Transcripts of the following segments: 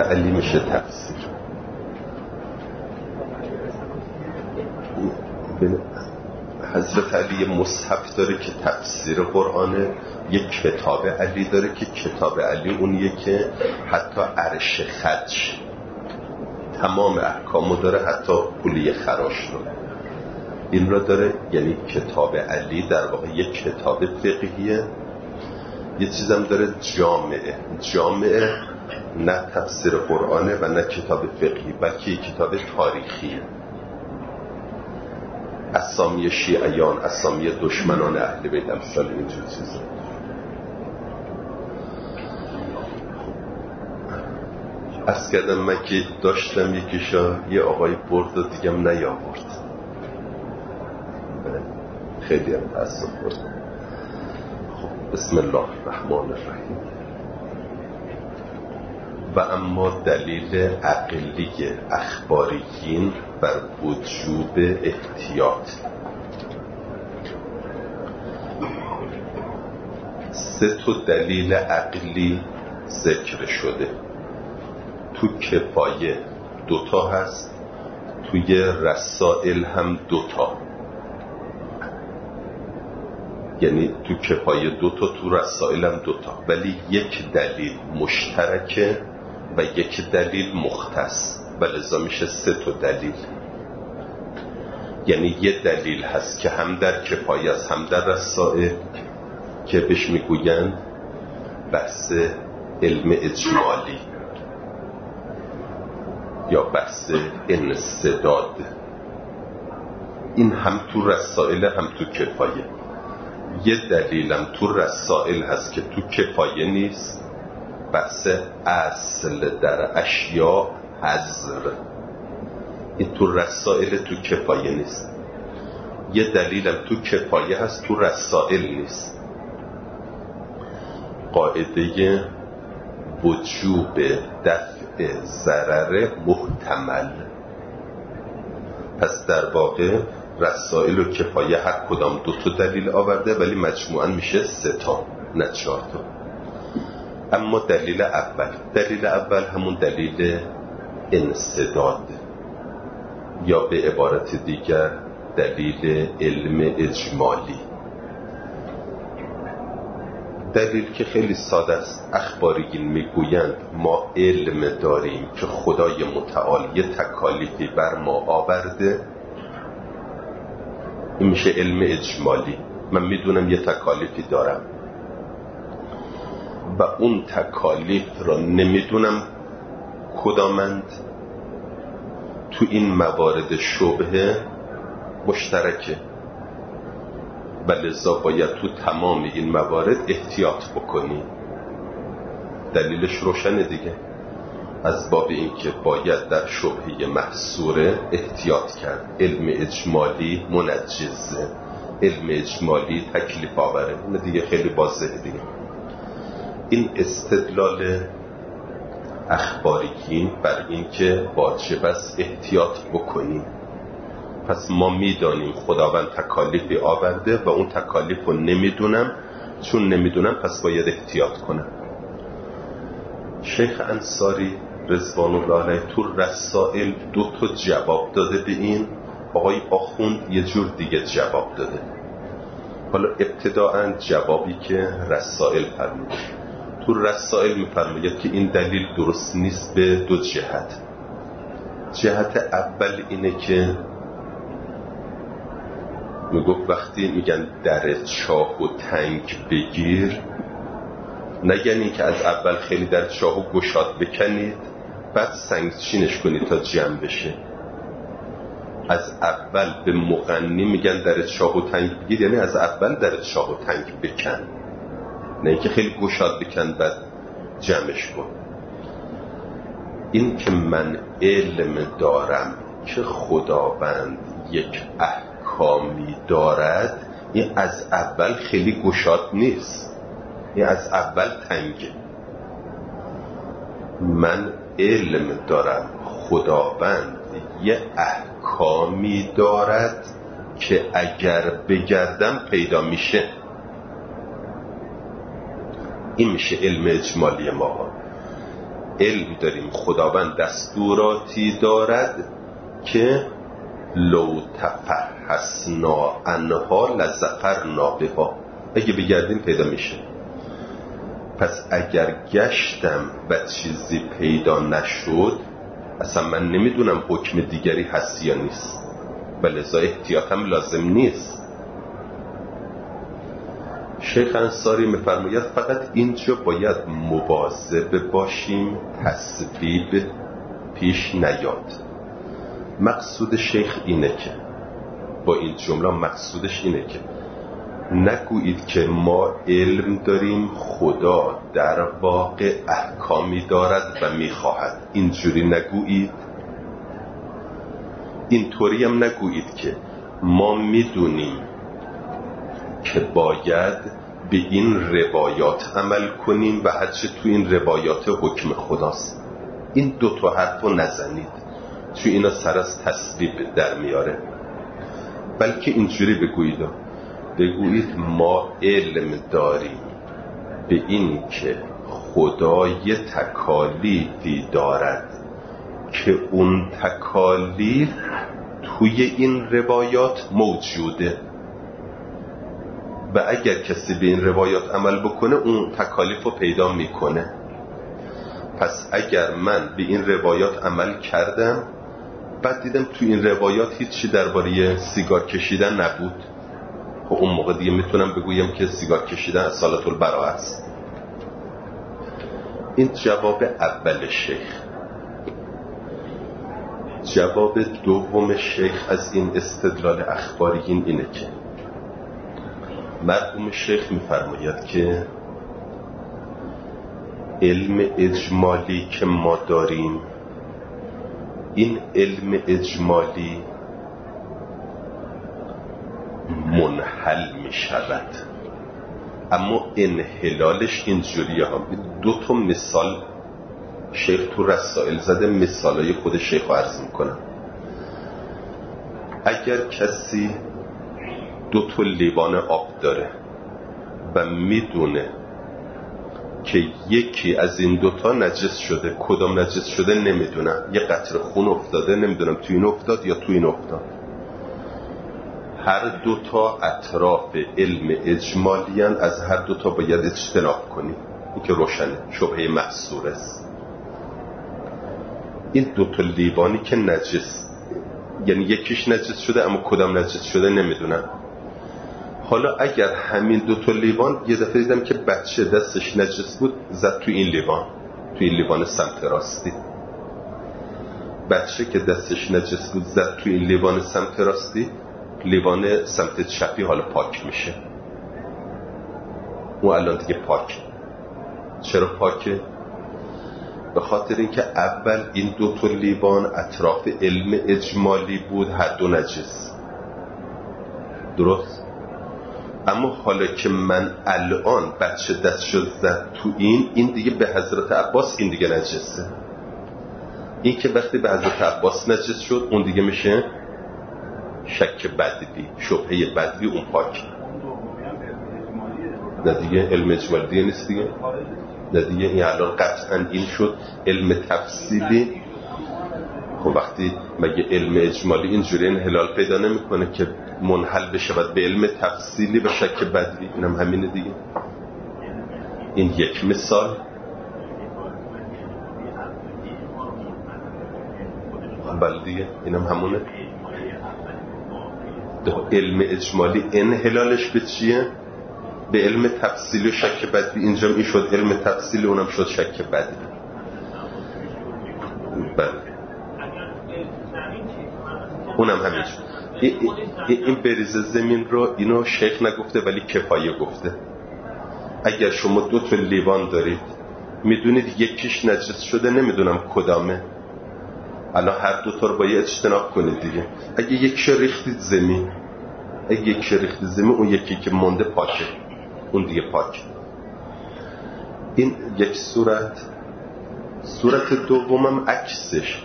علی میشه تفسیر. حضرت علی مصحف داره که تفسیر قرآنه، یک کتاب علی داره که کتاب علی اونیه که حتی عرش خدش تمام احکامو داره، حتی پولی خراش رو این را داره. یعنی کتاب علی در واقع یک کتاب فقهیه. یه چیزم داره جامعه نه تفسیر قرآنه و نه کتاب فقهی، بلکه یک کتاب تاریخیه. اسامی شیعیان، اسامی دشمنان اهل بیت، امثال اینجور چیزا. از کردم من که داشتم یکیشا یه آقای برد و دیگم نیاورد، خیلی هم تأسف بردم. خب بسم الله الرحمن الرحیم. و اما دلیل عقلی اخباریین بر وجوب احتیاط. 3 دلیل عقلی ذکر شده. تو کفایه 2 هست، توی رسائل هم 2. یعنی تو کفایه 2 تو رسائل هم 2، ولی یک دلیل مشترکه و یک دلیل مختص و لذا میشه 3 دلیل. یعنی یه دلیل هست که هم در کفایه است هم در رسائل که بهش میگوین بحث علم اجمالی یا بحث انسداد. این هم تو رسائل هم تو کفایه. یه دلیلم تو رسائل هست که تو کفایه نیست، بحث اصل در اشیاء حظر. این تو رسائل تو کفایه نیست. یه دلیلم تو کفایه هست تو رسائل نیست. قاعده وجوب دفع ضرر محتمل. پس در واقع رسائل و کفایه هر کدام 2 دلیل آورده، ولی مجموعاً میشه 3 نه 4. اما دلیل اول همون دلیل انسداد یا به عبارت دیگر دلیل علم اجمالی. دلیل که خیلی ساده است. اخباریین میگویند ما علم داریم که خدای متعال یه تکالیفی بر ما آورده، این میشه علم اجمالی. من میدونم یه تکالیفی دارم و اون تکالیف را نمیدونم کدامند. تو این موارد شبهه مشترکه و لذا باید تو تمام این موارد احتیاط بکنی. دلیلش روشنه دیگه، از باب این که باید در شبهه محصوره احتیاط کرد. علم اجمالی منجزه، علم اجمالی تکلیف آوره. این دیگه خیلی واضحه دیگه. این استدلال اخباریین بر این که واجب است احتیاط بکنیم. پس ما میدانیم خداوند تکالیفی آورده و اون تکالیف رو نمیدونم، چون نمیدونم پس باید احتیاط کنم. شیخ انصاری رضوان الله علیه تو رسائل 2 جواب داده به این. آقای آخوند یه جور دیگه جواب داده. حالا ابتداءً جوابی که رسائل فرموده. تو رسائل میفرماید که این دلیل درست نیست به 2 جهت. جهت اول اینه که میگفت وقتی میگن در چاه و تنگ بگیر، نگن که از اول خیلی در چاه و گشاد بکنید بعد سنگچینش کنید تا جمع بشه. از اول به مغنی میگن در چاه و تنگ بگیر، یعنی از اول در چاه و تنگ بکن، نه اینکه خیلی گشاد بکن بعد جمعش کن. این که من علم دارم که خداوند یک احکامی دارد، این از اول خیلی گشاد نیست، این از اول تنگه. من علم دارم خداوند یه احکامی دارد که اگر بگردم پیدا میشه. این میشه علم اجمالی ما. علم داریم خداوند دستوراتی دارد که لو تفحصنا عنها لظفرنا بها، اگه بگردیم پیدا میشه. پس اگر گشتم و چیزی پیدا نشد، اصلا من نمیدونم حکم دیگری هست یا نیست و لذا احتیاطم لازم نیست. شیخ انصاری میفرماید فقط اینجا باید مواظب باشیم تصویب پیش نیاد. مقصود شیخ اینه که با این جمله مقصودش اینه که نگویید که ما علم داریم خدا در واقع احکامی دارد و میخواهد. اینجوری نگویید. اینطوری هم نگویید که ما میدونیم که باید به این روایات عمل کنیم و هرچه تو این روایات حکم خداست. این دوتا حرفو نزنید، چون اینا سر از تصویب در میاره. بلکه اینجوری بگویید ما علم داریم به این که خدا یه تکالیفی دارد که اون تکالیف توی این روایات موجوده و اگر کسی به این روایات عمل بکنه اون تکالیف رو پیدا میکنه. پس اگر من به این روایات عمل کردم بعد دیدم توی این روایات هیچی درباره سیگار کشیدن نبود، خب اون موقع دیگه میتونم بگویم که سیگار کشیدن از صلات البراءه است. این جواب اول شیخ. جواب دوم شیخ از این استدلال اخباری اینه که مرحوم شیخ میفرماید که علم اجمالی که ما داریم، این علم اجمالی منحل می شود، اما انحلالش اینجوریه ها. دو تا مثال شیخ تو رسائل زده، مثالای خود شیخ رو عرض میکنم. اگر کسی دو تا لیوان آب داره و میدونه که یکی از این دوتا نجس شده، کدام نجس شده نمیدونم، یه قطره خون افتاده نمیدونم تو این افتاد یا تو این افتاد، هر دوتا اطراف علم اجمالیان، از هر دوتا باید اجتناب کنی. این که روشنه، شبهه محصور است. این دوتا لیوانی که نجس، یعنی یکیش نجس شده اما کدام نجس شده نمیدونم. حالا اگر همین دوتا لیوان، یه دفعه دیدم که بچه دستش نجس بود زد تو این لیوان، تو این لیوان سمت راستی، بچه که دستش نجس بود زد تو این لیوان سمت راستی، لیوان سمت چپی حالا پاک میشه. اون الان دیگه پاک. چرا پاکه؟ به خاطر اینکه اول این دو تا لیوان اطراف علم اجمالی بود، هر دو نجس، درست؟ اما حالا که من الان بچه دستشو زد تو این دیگه به حضرت عباس این دیگه نجسه. این که وقتی به حضرت عباس نجس شد اون دیگه میشه شک بدوی، شبهه بدوی، اون پاک. نه دیگه علم اجمالی دیگه نیست دیگه. نه دیگه این الان قطعا این شد علم تفصیلی. خب وقتی مگه علم اجمالی اینجوری انحلال پیدا نمیکنه که منحل بشود به علم تفصیلی و شک بدوی؟ اینم همینه دیگه. این یک مثال. بله دیگه اینم همونه. علم اجمالی انحلالش به چیه؟ به علم تفصیلی و شک بدوی. اینجا این شد علم تفصیلی، اونم شد شک بدوی. بله اونم همین شد. این بریز زمین رو اینو شیخ نگفته ولی کفایه گفته. اگر شما دو تا لیوان دارید میدونید یکیش نجس شده نمیدونم کدامه، الان هر دو تا رو باید اجتناب کنید دیگه. اگه یک ریختید زمین، اون یکی که مونده پاکه، اون دیگه پاک. این یک صورت دومم عکسش.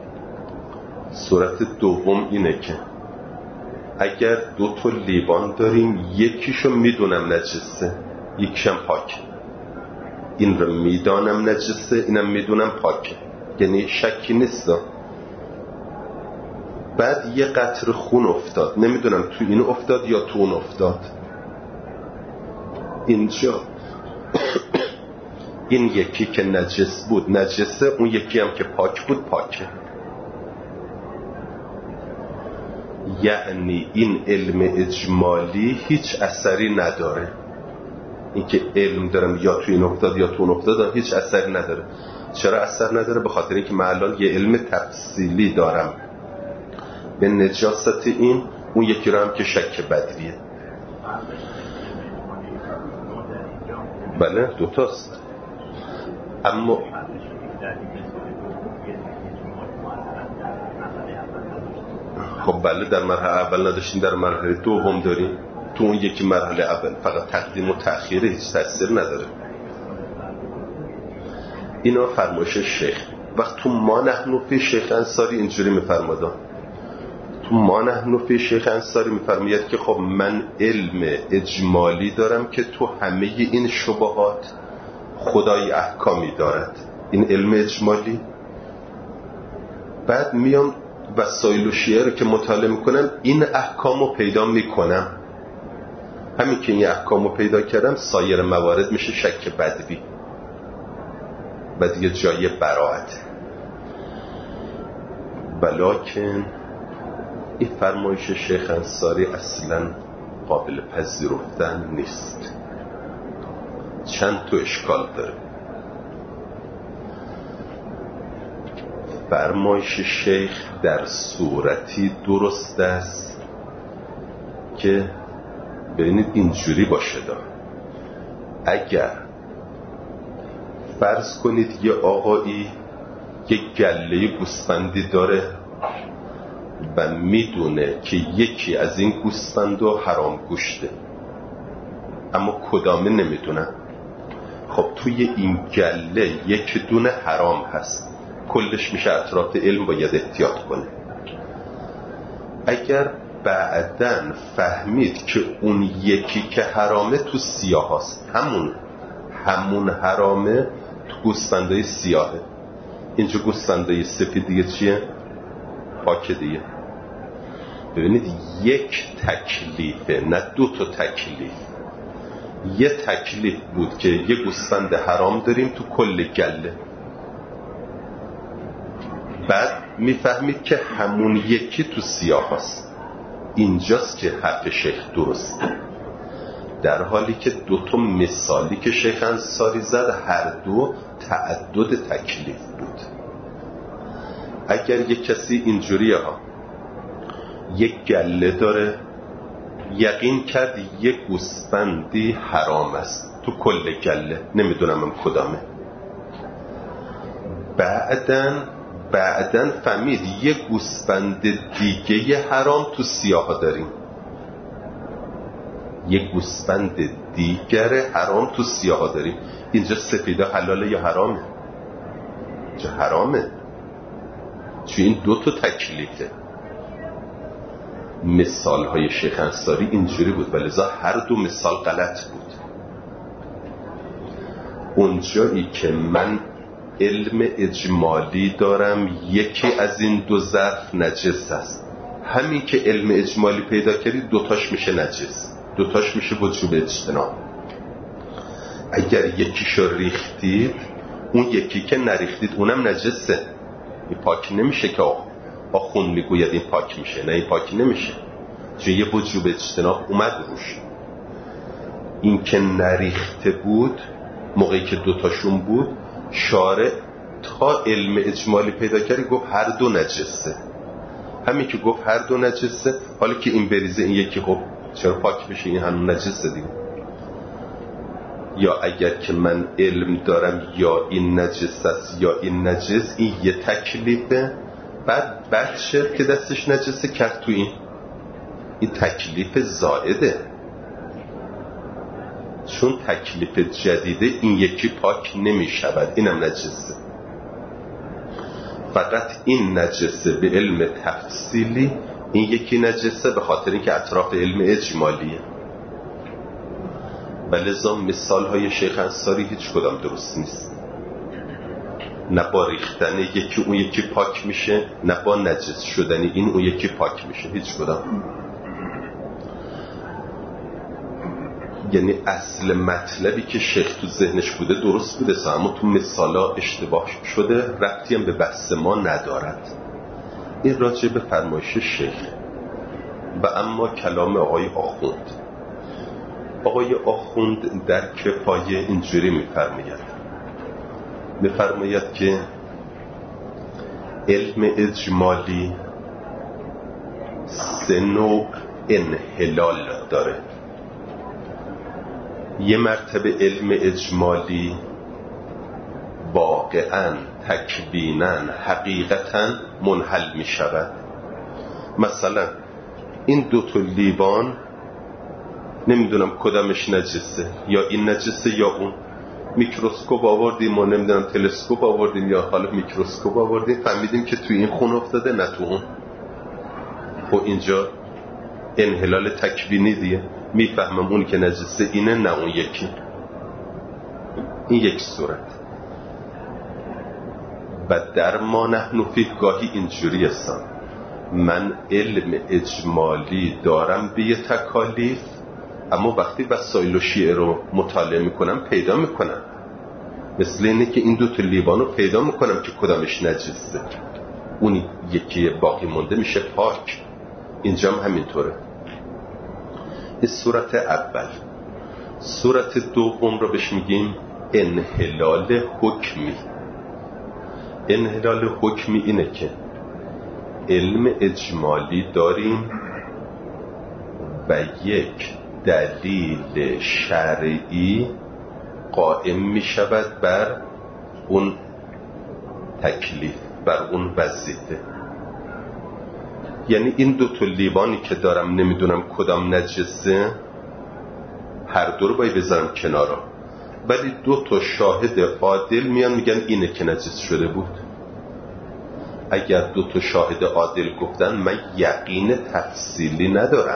صورت دوم اینه که اگر دو تا لیوان داریم یکیشو میدونم نجسه، یکیشم پاک، این رو میدانم نجسه، اینم میدونم پاکه، یعنی شکی نیست. بعد یه قطره خون افتاد، نمیدونم تو این افتاد یا تو اون افتاد، اینجا این یکی که نجس بود نجسه، اون یکی هم که پاک بود پاکه. یعنی این علم اجمالی هیچ اثری نداره. این که علم دارم یا تو این افتاد یا تو اون افتاد هیچ اثری نداره. چرا اثر نداره؟ به خاطر اینکه من الان یه علم تفصیلی دارم به نجاست این، اون یکی رو هم که شک بدریه. بله دوتاست. اما خب بله در مرحله اول نداشتیم، در مرحله دوم داریم. تو اون یکی مرحله اول فقط تقدیم و تأخیر هیچ تأثیر نداره. اینا فرمایش شیخ. وقت تو ما نحن فی شیخ انصاری اینجوری میفرماده، تو ما نحن فی شیخ انصاری میفرماید که خب من علم اجمالی دارم که تو همه این شبهات خدای احکامی دارد، این علم اجمالی. بعد میام وسایل و شیعه رو که مطالعه میکنم این احکام رو پیدا میکنم. همین که این احکام رو پیدا کردم سایر موارد میشه شک بدوی و دیگه جای براعت. بلکن این فرمایش شیخ انصاری اصلا قابل پذیرفتن نیست، چند تا اشکال داره. فرمایش شیخ در صورتی درست است که ببینید اینجوری باشه دا. اگر فرض کنید یه آقایی یه گله گوسفندی داره و میدونه که یکی از این گوسفندها حرام گوشته اما کدامه نمیدونه. خب توی این گله یک دونه حرام هست، کلش میشه اطراف علم باید احتیاط کنه. اگر بعدن فهمید که اون یکی که حرامه تو سیاه هست، همون حرامه تو گوسفندای سیاهه، اینجا گوسفندای سفید دیگه چیه؟ پاکه دیگه. ببینید یک تکلیفه، نه دو تا تکلیف. یه تکلیف بود که یه گوسفند حرام داریم تو کل گله، بعد میفهمید که همون یکی تو سیاه هست. اینجاست که حرف شیخ درسته، در حالی که دو تا مثالی که شیخ انصاری زد هر دو تعدد تکلیف بود. اگر یک کسی اینجوریه ها یک گله داره، یقین کرد یک گوسفندی حرام است تو کل گله، نمیدونم هم کدامه، بعدن فهمید یک گوسفند دیگه حرام تو سیاه داریم، یک گوسفند دیگر حرام تو سیاه داریم. اینجا سفیده حلاله یا حرامه؟ اینجا حرامه، چون این دو تا تکلیفه. مثال های شیخ انصاری اینجوری بود و لذا هر دو مثال غلط بود. اونجایی که من علم اجمالی دارم یکی از این دو ظرف نجس است، همین که علم اجمالی پیدا کردید دوتاش میشه نجس، دوتاش میشه وجوب اجتناب. اگر یکیشو ریختید اون یکی که نریختید اونم نجسه، این پاک نمیشه که آخون میگوید این پاک میشه، نه این پاک نمیشه، چون یه وجوب اجتناب اومد روش. این که نریخته بود موقعی که دوتاشون بود، شارع تا علم اجمالی پیدا کردی گفت هر دو نجسه. همین که گفت هر دو نجسه، حالا که این بریزه این یکی خب چرا پاک بشه، این همون نجسه دیگه. یا اگر که من علم دارم یا این نجس است یا این نجس، این یه تکلیفه، بعد شد که دستش نجسه کرد تو این تکلیف زائده، چون تکلیف جدیده این یکی پاک نمی شود، اینم نجسه. فقط این نجسه به علم تفصیلی، این یکی نجسه به خاطر اینکه اطراف علم اجمالیه. و لذا مثال های شیخ انصاری هیچ کدام درست نیست. نه با ریختن یکی اون یکی پاک میشه، نه با نجس شدن این اون یکی پاک میشه، هیچ کدام. یعنی اصل مطلبی که شیخ تو ذهنش بوده درست بوده، اما تو مثالا اشتباه شده، ربطی هم به بحث ما ندارد. این راجع به فرمایش شیخ. و اما کلام آقای آخوند. آقای آخوند در کفایه اینجوری میفرماید که علم اجمالی 3 نوع انحلال داره. یه مرتبه علم اجمالی واقعاً تکویناً حقیقتاً منحل می شود. مثلا این 2 تا لیوان نمیدونم کدامش نجسه، یا این نجسه یا اون. میکروسکوپ آوردیم و نمیدونم تلسکوپ آوردیم یا حالا میکروسکوپ آوردیم، فهمیدیم که توی این خون افتاده نه تو اون. خب اینجا انحلال تکوینی دیگه، میفهمم اون که نجسه اینه نه اون یکی. این یک صورت. و در ما نحن فیه گاهی اینجوری هستم، من علم اجمالی دارم به یه تکالیف، اما وقتی وسایل و شیعه رو مطالعه میکنم پیدا میکنم، مثل اینه که این 2 تا لیوان رو پیدا میکنم که کدامش نجسه، اون یکی باقی مونده میشه پاک. اینجا هم همینطوره. این صورت اول. صورت دوم رو بهش میگیم انحلال حکمی. انحلال حکمی اینه که علم اجمالی داریم و یک دلیل شرعی قائم می شود بر اون تکلیف، بر اون وظیفه. یعنی این 2 تا لیوانی که دارم نمیدونم کدام نجسه، هر دو رو باید بذارم کنارا، ولی 2 تا شاهد عادل میان میگن اینه که نجس شده بود. اگر 2 تا شاهد عادل گفتن، من یقین تفصیلی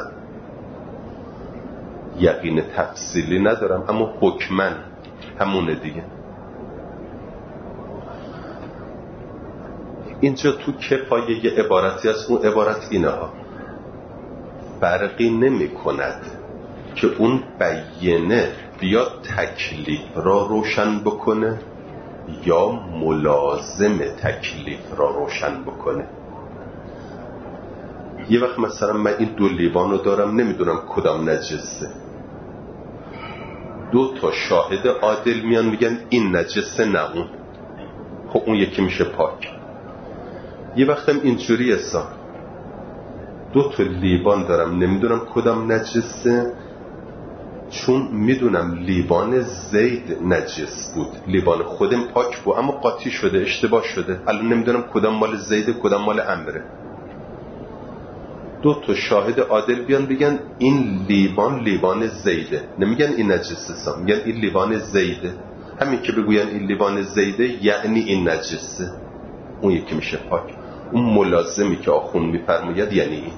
ندارم، اما حکمن همونه دیگه. اینجا تو کفایه یه عبارتی از اون عبارت اینه ها، فرقی نمی کند که اون بیینه بیاد تکلیف را روشن بکنه یا ملازم تکلیف را روشن بکنه. یه وقت مثلا من این 2 لیوان رو دارم نمیدونم کدام نجسه، 2 تا شاهد عادل میان میگن این نجسه نه اون، خب اون یکی میشه پاک. یه وقتم اینجوری هستم 2 تا لیوان دارم نمیدونم کدام نجسه، چون میدونم لیوان زید نجس بود، لیوان خودم پاک بود اما قاطی شده، اشتباه شده، الان نمیدونم کدام مال زیده کدام مال عمره. 2 تا شاهد عادل بیان بگن این لیوان زیده، نمیگن این نجسه، میگن این لیوان زیده. همین که بگوین این لیوان زیده یعنی این نجسه، اون یکی میشه پاک. اون ملازمی که آخون میفرماید یعنی این.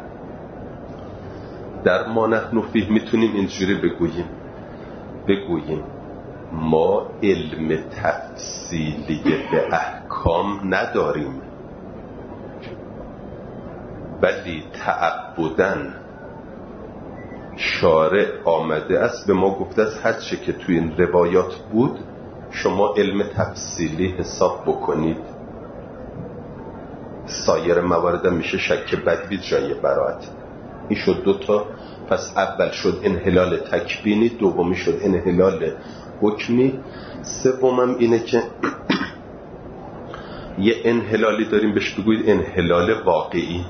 در ما نحن فیه میتونیم اینجوری بگوییم ما علم تفصیلی به احکام نداریم، ولی تعبدن شارع آمده است به ما گفته است هر چه که توی این روایات بود شما علم تفصیلی حساب بکنید. سایر موارد میشه شک بدوی جای براءت. این شد 2 تا. پس اول شد انحلال تکوینی، دومی شد انحلال حکمی، سومم اینه که یه انحلالی داریم بهش بگوید انحلال واقعی.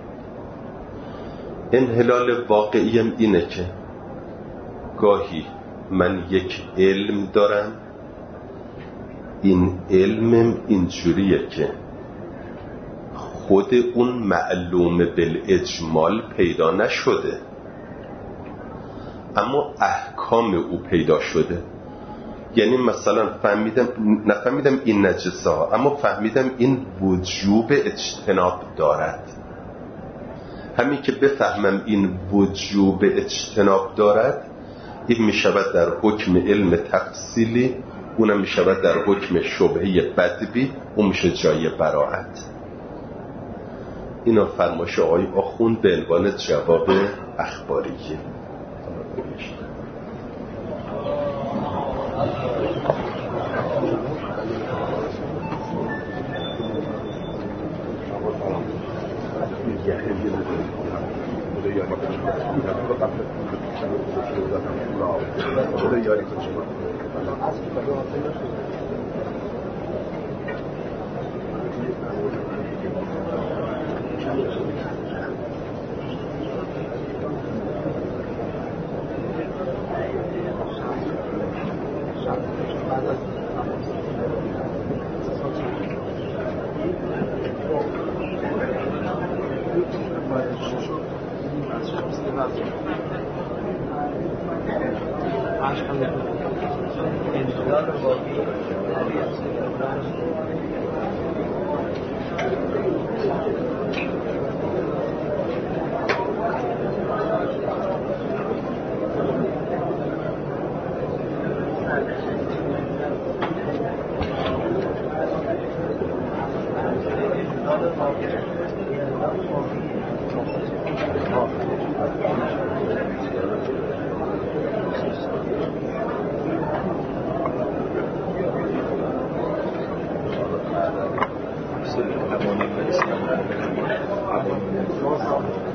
انحلال واقعی هم اینه که گاهی من یک علم دارم، این علمم اینجوریه که خود اون معلوم بالاجمال پیدا نشده، اما احکام او پیدا شده. یعنی مثلا نفهمیدم این نجسه ها، اما فهمیدم این وجوب اجتناب دارد. همین که بفهمم این وجوب اجتناب دارد، این می شود در حکم علم تفصیلی، اونم می شود در حکم شبهه بدبی، اون میشه جای براعت. اینا فرمایش آقای آخوند به عنوان جواب اخباریه. Absolutely.